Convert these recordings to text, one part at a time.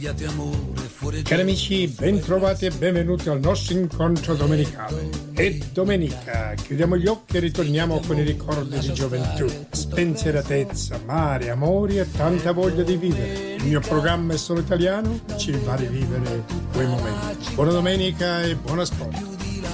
Cari amici, bentrovati e benvenuti al nostro incontro domenicale. È domenica, chiudiamo gli occhi e ritorniamo con i ricordi di gioventù, spensieratezza, mare, amori e tanta voglia di vivere. Il mio programma è solo italiano, ci fa rivivere quei momenti. Buona domenica e buon ascolto.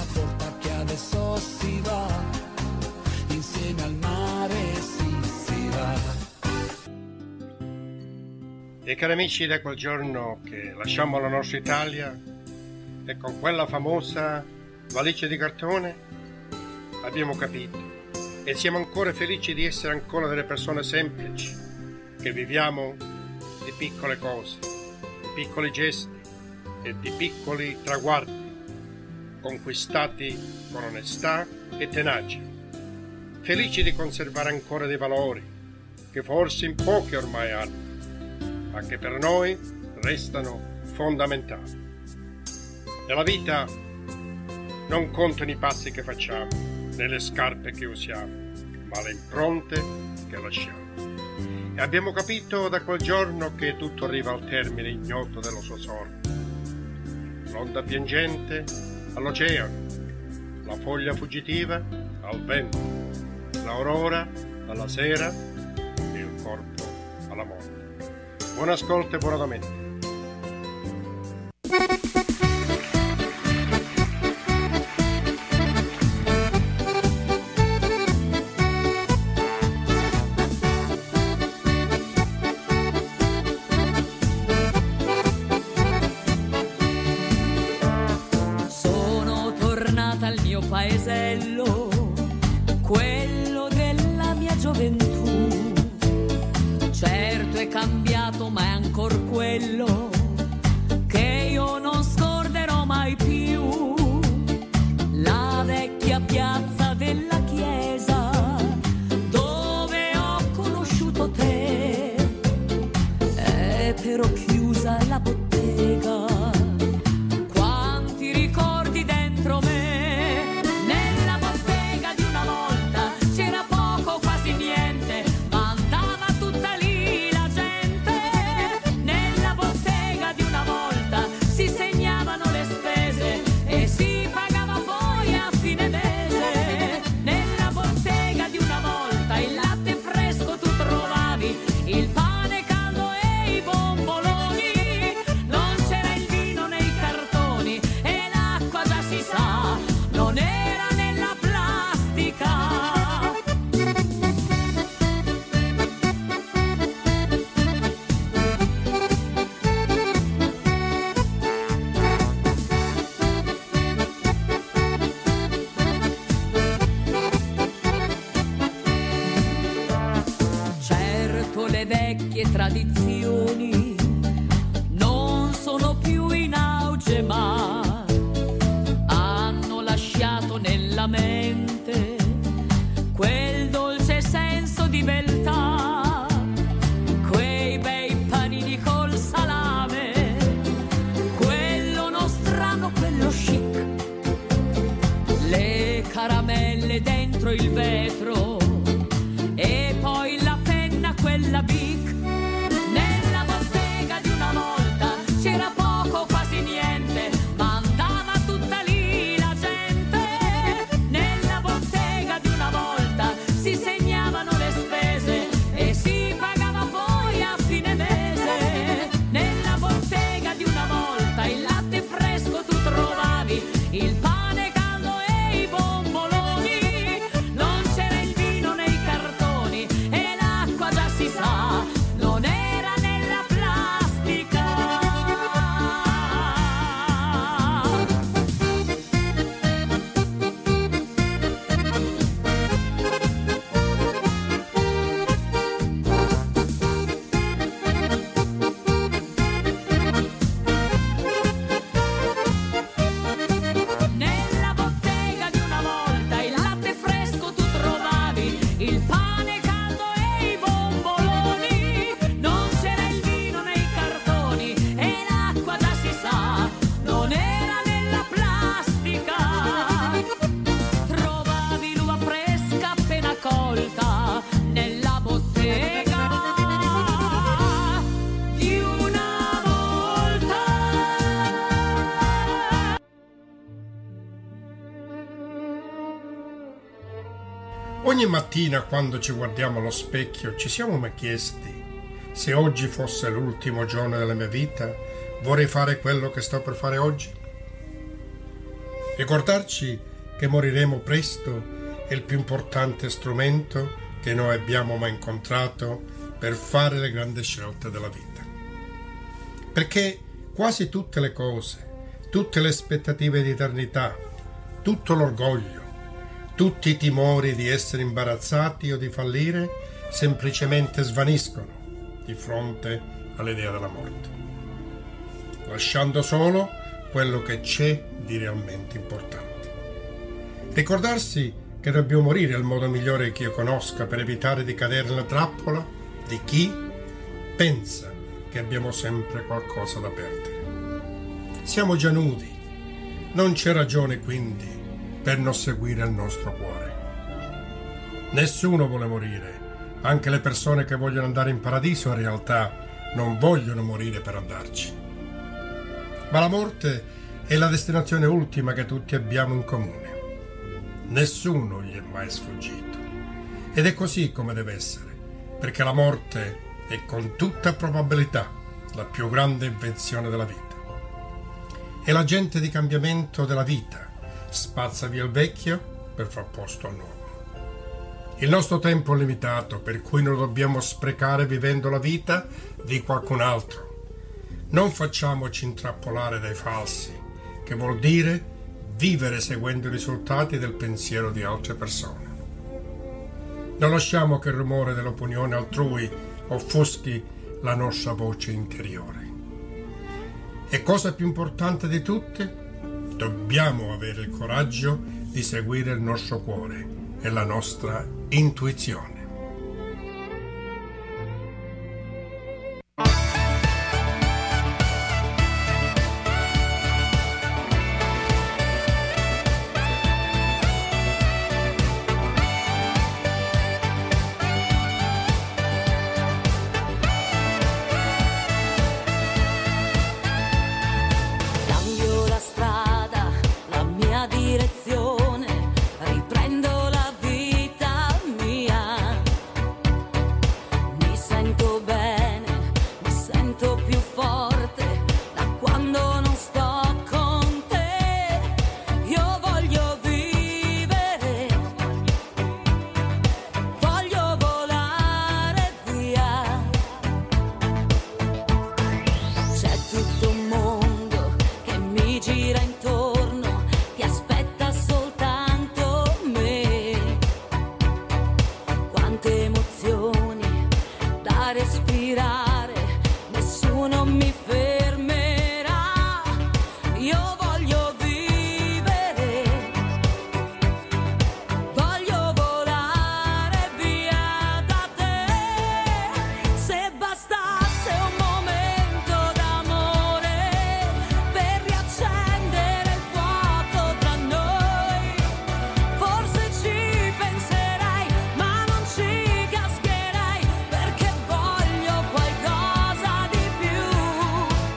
E cari amici, da quel giorno che lasciamo la nostra Italia e con quella famosa valigia di cartone abbiamo capito e siamo ancora felici di essere ancora delle persone semplici che viviamo di piccole cose, di piccoli gesti e di piccoli traguardi conquistati con onestà e tenacia, felici di conservare ancora dei valori che forse in pochi ormai hanno, ma che per noi restano fondamentali. Nella vita non contano i passi che facciamo, né le scarpe che usiamo, ma le impronte che lasciamo. E abbiamo capito da quel giorno che tutto arriva al termine ignoto della sua sorte. L'onda piangente all'oceano, la foglia fuggitiva al vento, l'aurora alla sera e il corpo alla morte. Buon ascolto e buona domenica. Sono tornata al mio paesello, quello della mia gioventù. Certo è cambiato, ma è ancor quello che io non scorderò mai più. La vecchia piazza della chiesa dove ho conosciuto te, è però chiusa la bottega. Quanti ricordi dentro me, nella bottega di una volta c'era poco, quasi niente, ma andava tutta lì la gente. Nella bottega di una volta si segnavano le spese e si pagava poi a fine mese. Nella bottega di una volta il latte fresco tu trovavi, il pane caldo e i bomboloni. Non c'era il vino nei cartoni e l'acqua, già si sa, non era nella plastica. Certo le vecchie tradizioni non sono più in auge, ma hanno lasciato nella mente quel dolce senso di beltà, quei bei panini col salame, quello nostrano, quello chic, le caramelle dentro il vetro e poi la penna, quella Bic. Nella bottega di una volta c'era poco, quasi niente, ma andava tutta lì la gente. Nella bottega di una volta si segnavano le spese Ogni mattina quando ci guardiamo allo specchio ci siamo mai chiesti: se oggi fosse l'ultimo giorno della mia vita, vorrei fare quello che sto per fare oggi? Ricordarci che moriremo presto è il più importante strumento che noi abbiamo mai incontrato per fare le grandi scelte della vita. Perché quasi tutte le cose, tutte le aspettative di eternità, tutto l'orgoglio, tutti i timori di essere imbarazzati o di fallire semplicemente svaniscono di fronte all'idea della morte, lasciando solo quello che c'è di realmente importante. Ricordarsi che dobbiamo morire è il modo migliore che io conosca per evitare di cadere nella trappola di chi pensa che abbiamo sempre qualcosa da perdere. Siamo già nudi, non c'è ragione quindi per non seguire il nostro cuore. Nessuno vuole morire. Anche le persone che vogliono andare in paradiso in realtà non vogliono morire per andarci. Ma la morte è la destinazione ultima che tutti abbiamo in comune. Nessuno gli è mai sfuggito. Ed è così come deve essere, perché la morte è con tutta probabilità la più grande invenzione della vita. È l'agente di cambiamento della vita, spazza via il vecchio per far posto al nuovo. Il nostro tempo è limitato, per cui non lo dobbiamo sprecare vivendo la vita di qualcun altro. Non facciamoci intrappolare dai falsi, che vuol dire vivere seguendo i risultati del pensiero di altre persone. Non lasciamo che il rumore dell'opinione altrui offuschi la nostra voce interiore. E cosa più importante di tutte? Dobbiamo avere il coraggio di seguire il nostro cuore e la nostra intuizione. Cambio la strada, la mia direzione, riprendo la vita mia. Mi sento bene, mi sento più forte da quando non sto con te. Io voglio vivere, voglio volare via. C'è tutto un mondo che mi gira intorno, che aspetta soltanto me. Quante emozioni da respirare, nessuno mi fermerà. Io voglio vivere, voglio volare via da te. Se bastasse un momento d'amore per riaccendere il fuoco tra noi, forse ci penserei, ma non ci cascherei, perché voglio qualcosa di più.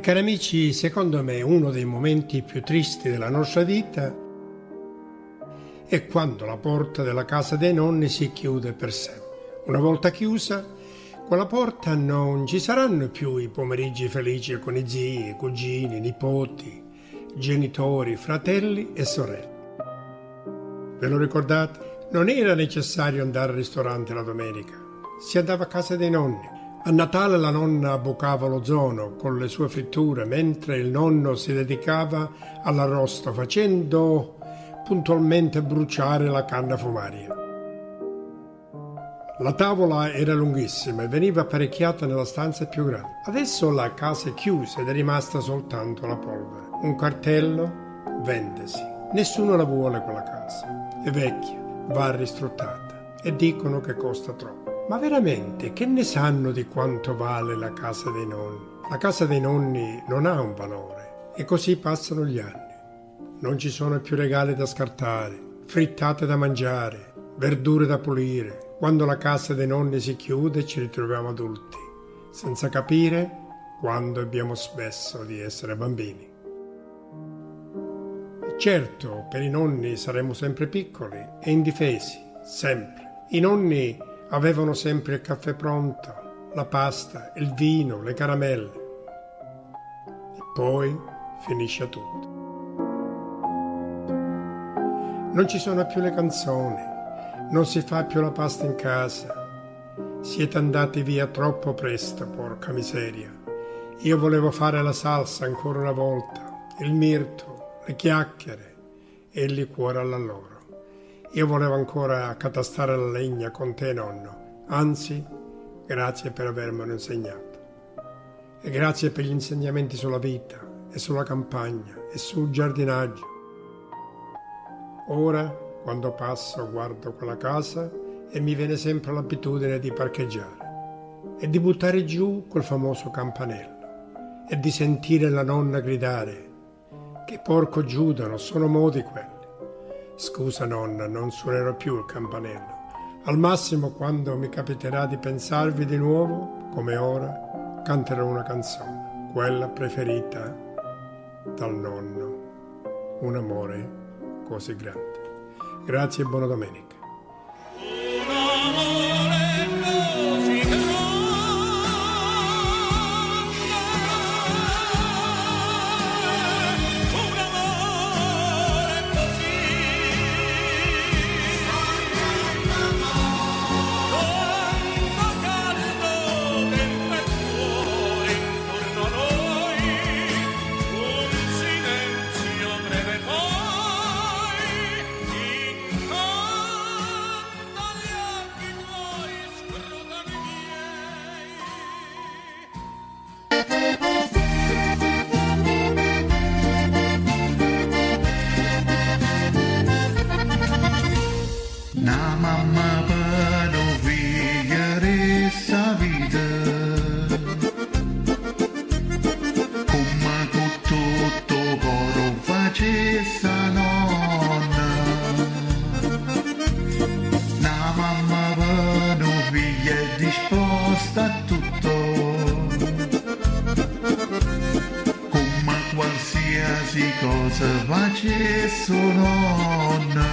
cari amici, secondo me uno dei momenti più tristi della nostra vita è quando la porta della casa dei nonni si chiude per sempre. Una volta chiusa, con la porta non ci saranno più i pomeriggi felici con i zii, cugini, nipoti, genitori, fratelli e sorelle. Ve lo ricordate? Non era necessario andare al ristorante la domenica, si andava a casa dei nonni. A Natale la nonna abboccava l'ozono con le sue fritture, mentre il nonno si dedicava all'arrosto facendo puntualmente bruciare la canna fumaria. La tavola era lunghissima e veniva apparecchiata nella stanza più grande. Adesso la casa è chiusa ed è rimasta soltanto la polvere. Un cartello: vendesi. Nessuno la vuole quella casa. È vecchia, va ristruttata e dicono che costa troppo. Ma veramente che ne sanno di quanto vale la casa dei nonni? La casa dei nonni non ha un valore e così passano gli anni. Non ci sono più regali da scartare, frittate da mangiare, verdure da pulire. Quando la casa dei nonni si chiude ci ritroviamo adulti, senza capire quando abbiamo smesso di essere bambini. Certo, per i nonni saremo sempre piccoli e indifesi, sempre. I nonni avevano sempre il caffè pronto, la pasta, il vino, le caramelle. E poi finisce tutto. Non ci sono più le canzoni. Non si fa più la pasta in casa. Siete andati via troppo presto, porca miseria. Io volevo fare la salsa ancora una volta, il mirto, le chiacchiere e il liquore alla loro. Io volevo ancora accatastare la legna con te, nonno. Anzi, grazie per avermelo insegnato. E grazie per gli insegnamenti sulla vita e sulla campagna e sul giardinaggio. Ora, quando passo, guardo quella casa e mi viene sempre l'abitudine di parcheggiare e di buttare giù quel famoso campanello e di sentire la nonna gridare: che porco Giuda, non sono modi quelli. Scusa nonna, non suonerò più il campanello. Al massimo, quando mi capiterà di pensarvi di nuovo, come ora, canterò una canzone, quella preferita dal nonno, un amore così grande. Grazie e buona domenica. Cosa facesse nonna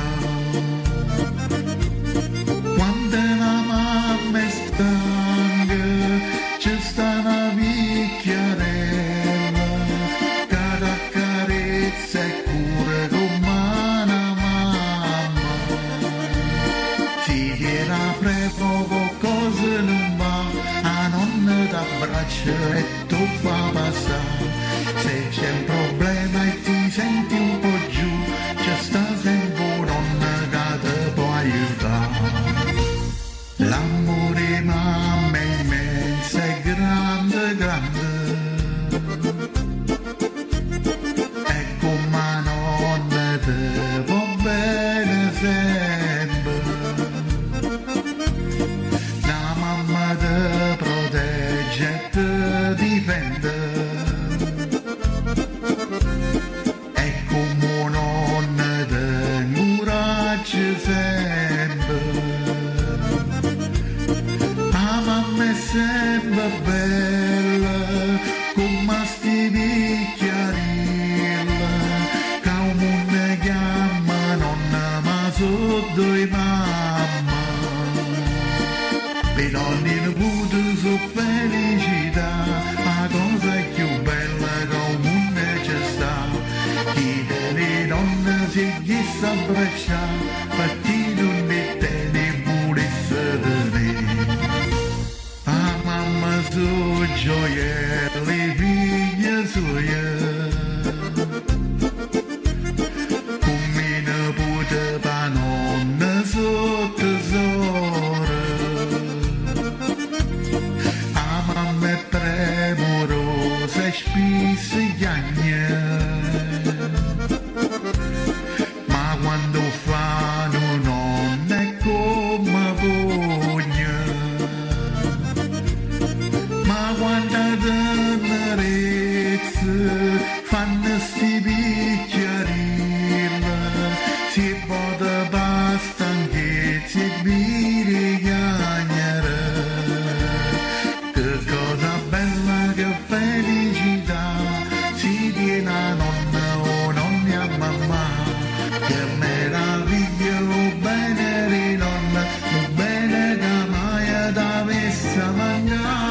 quando la mamma è stanca, c'è sta una picchiarella che accarezza e cura come una mamma. Si tira proprio cosa non va, a nonna t'abbraccia e tu fa passare. Se c'è un problema e ti senti un po' giù, c'è sta sempre nonna che ti può aiutare. L'amore mamma è immenso e grande, grande, e come nonna ti va bene sempre. La mamma ti protegge e ti difende. due mamma. Le donne in mondo sono felicità, la cosa più bella che un mondo ci sta. Chi delle donne si gli abbraccia, perché non ne pure a mamma su gioielli, figlie sue. Come pute pa nonna su tesoro. A mamma è premurosa e spisigagna. Ma quando fanno nonna è come voglia. Ma quanta tenerezza fanno sti picchiarilla, si può da stanchezza e bere cagnere. Che cosa bella, che felicità, si tiene a nonna o nonna a mamma. Che meraviglia, oh bene di nonna, oh bene che mai da messa mangiare.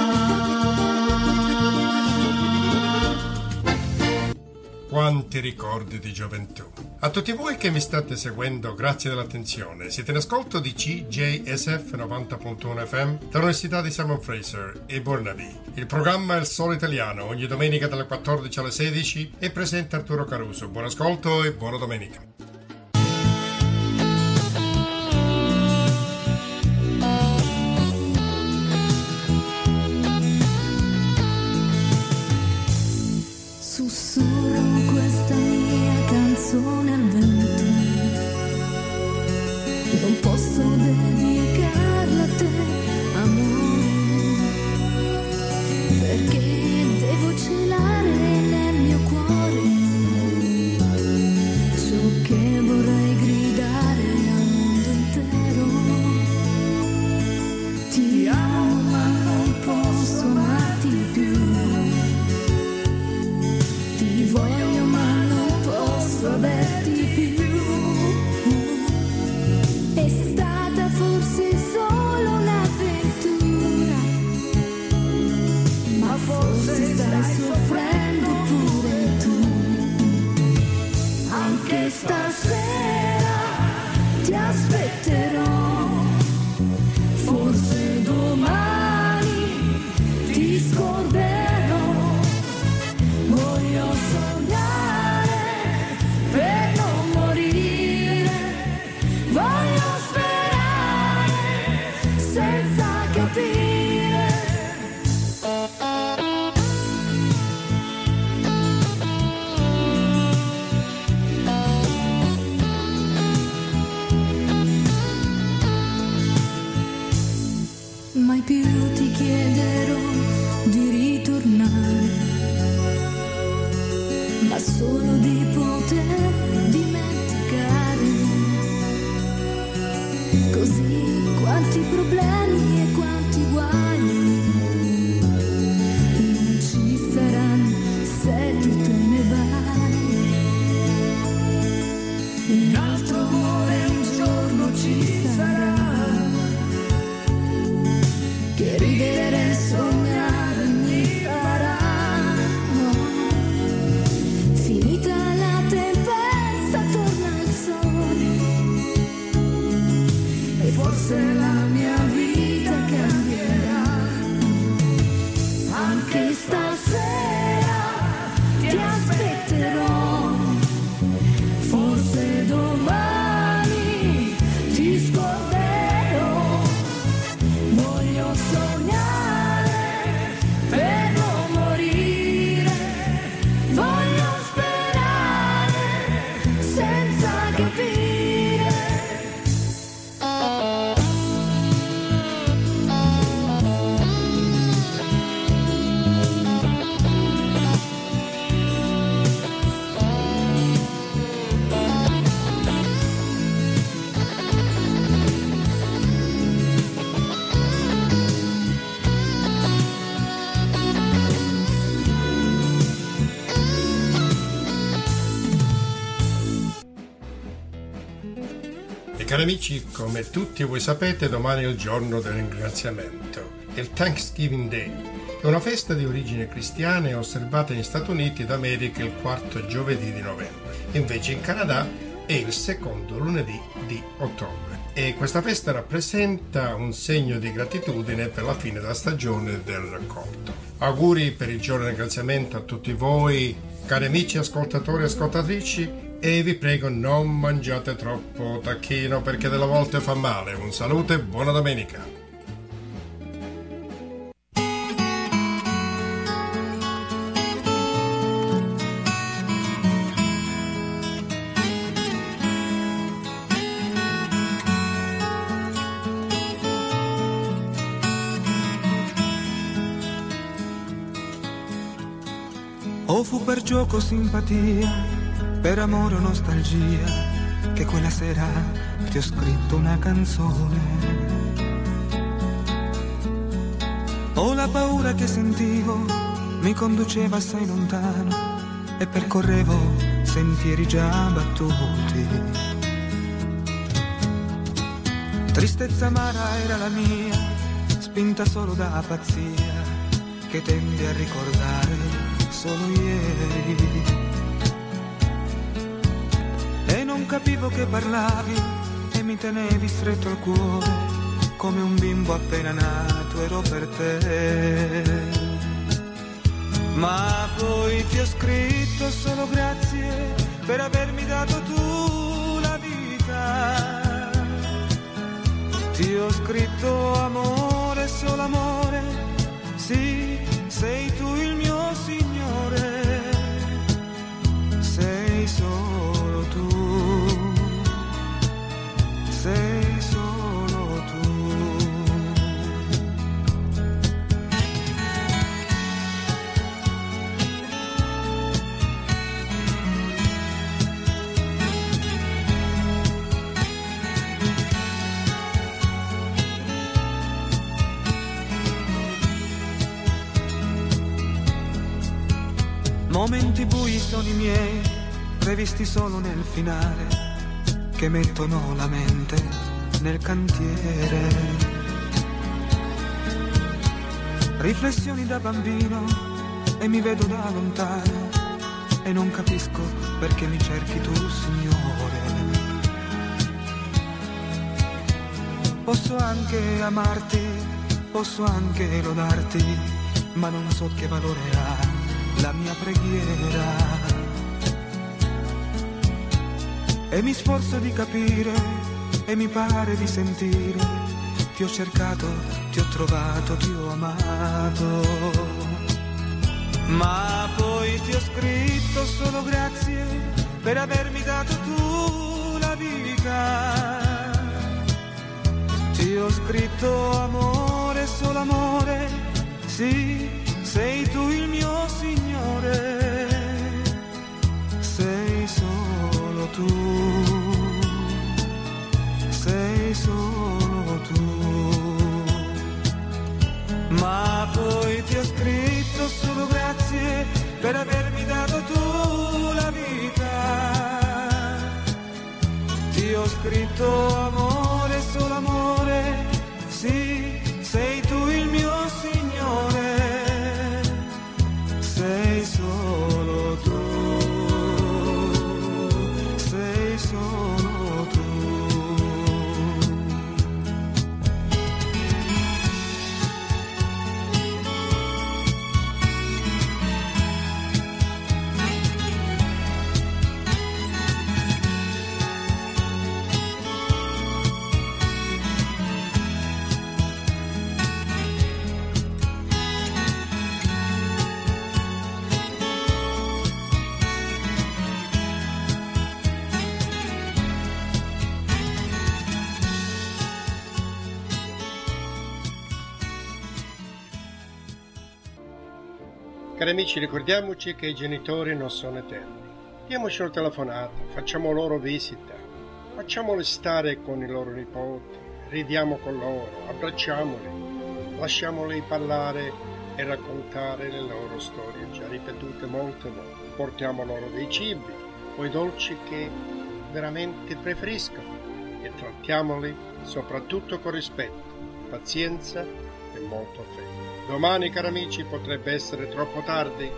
Quanti ricordi di gioventù. A tutti voi che mi state seguendo, grazie dell'attenzione. Siete in ascolto di CJSF 90.1 FM dall'Università di Simon Fraser e Burnaby. Il programma è Il Solo Italiano, ogni domenica dalle 14 alle 16 e presenta Arturo Caruso. Buon ascolto e buona domenica. Sussurro questa mia canzone al vento, non posso dedicarla a te, amore, perché devo celare nel mio cuore ciò che vorrei gridare al mondo intero. Ti amo ma non posso amarti più. Ti voglio ma non posso averti più. È stata forse solo un'avventura, ma forse stai soffrendo pure tu. Anche stasera ti aspetterò, forse domani ti scorderò. Voglio sognare per non morire, voglio sperare senza capire. Cari amici, come tutti voi sapete, domani è il giorno del ringraziamento, il Thanksgiving Day. È una festa di origine cristiana e osservata negli Stati Uniti d'America il quarto giovedì di novembre. Invece in Canada è il secondo lunedì di ottobre. E questa festa rappresenta un segno di gratitudine per la fine della stagione del raccolto. Auguri per il giorno del ringraziamento a tutti voi, cari amici ascoltatori e ascoltatrici, e vi prego non mangiate troppo tacchino perché delle volte fa male. Un saluto e buona domenica. O fu per gioco simpatia, per amore o nostalgia, che quella sera ti ho scritto una canzone. O la paura che sentivo mi conduceva assai lontano e percorrevo sentieri già battuti. Tristezza amara era la mia, spinta solo da pazzia, che tendi a ricordare solo ieri. E non capivo che parlavi e mi tenevi stretto al cuore, come un bimbo appena nato ero per te. Ma poi ti ho scritto solo grazie per avermi dato tu la vita. Ti ho scritto amore, solo amore, sì, sei tu il mio Signore, sei solo tu, sei solo tu. Momenti bui sono i miei, previsti solo nel finale, che mettono la mente nel cantiere. Riflessioni da bambino e mi vedo da lontano e non capisco perché mi cerchi tu, Signore. Posso anche amarti, posso anche lodarti, ma non so che valore ha la mia preghiera. E mi sforzo di capire e mi pare di sentire, ti ho cercato, ti ho trovato, ti ho amato. Ma poi ti ho scritto solo grazie per avermi dato tu la vita. Ti ho scritto amore, solo amore, sì, sei tu il mio Signore, sei solo tu, sei solo tu. Ma poi ti ho scritto solo grazie per avermi dato tu la vita. Ti ho scritto amore, solo amore, sì, sei tu il mio Signore, sei solo tu, sei solo tu. Cari amici, ricordiamoci che i genitori non sono eterni. Diamoci una telefonata, facciamo loro visita, facciamoli stare con i loro nipoti, ridiamo con loro, abbracciamoli, lasciamoli parlare e raccontare le loro storie già ripetute molte volte. Portiamo loro dei cibi, quei dolci che veramente preferiscono. e trattiamoli soprattutto con rispetto, pazienza e molto affetto. Domani, cari amici, potrebbe essere troppo tardi.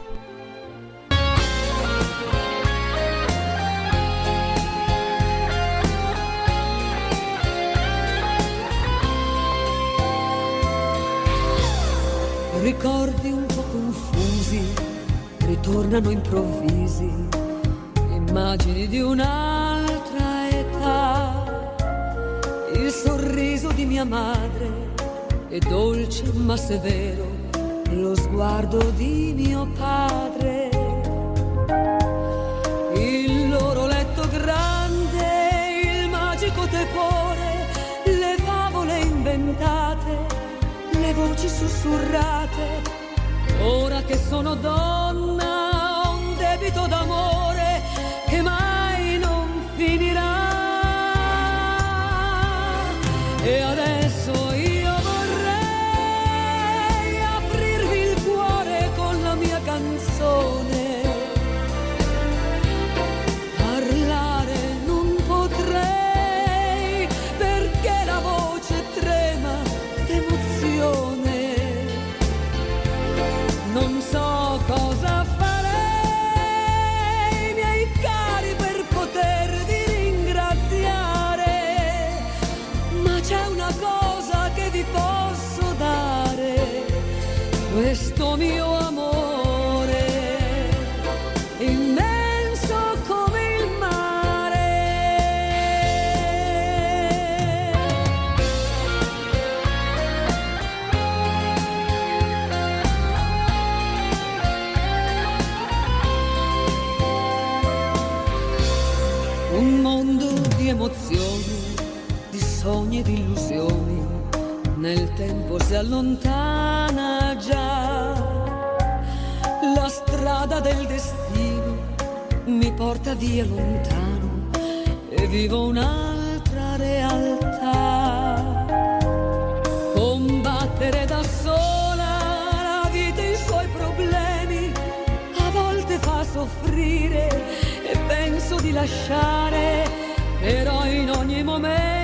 Ricordi un po' confusi ritornano improvvisi, immagini di un'altra età, il sorriso di mia madre è dolce ma severo, lo sguardo di mio padre, il loro letto grande, il magico tepore, le favole inventate, le voci sussurrate. Ora che sono donna ho un debito d'amore che mai non finirà. E adesso io vorrei aprirvi il cuore con la mia canzone. Parlare non potrei perché la voce trema d'emozione. Non so cosa farei, miei cari, per potervi ringraziare, ma c'è una cosa che vi posso dare, questo mio amore, immenso come il mare. Un mondo di emozioni, di sogni e di illusioni, nel tempo si allontana già. La strada del destino mi porta via lontano e vivo un'altra realtà. Combattere da sola la vita e i suoi problemi a volte fa soffrire e penso di lasciare, però in ogni momento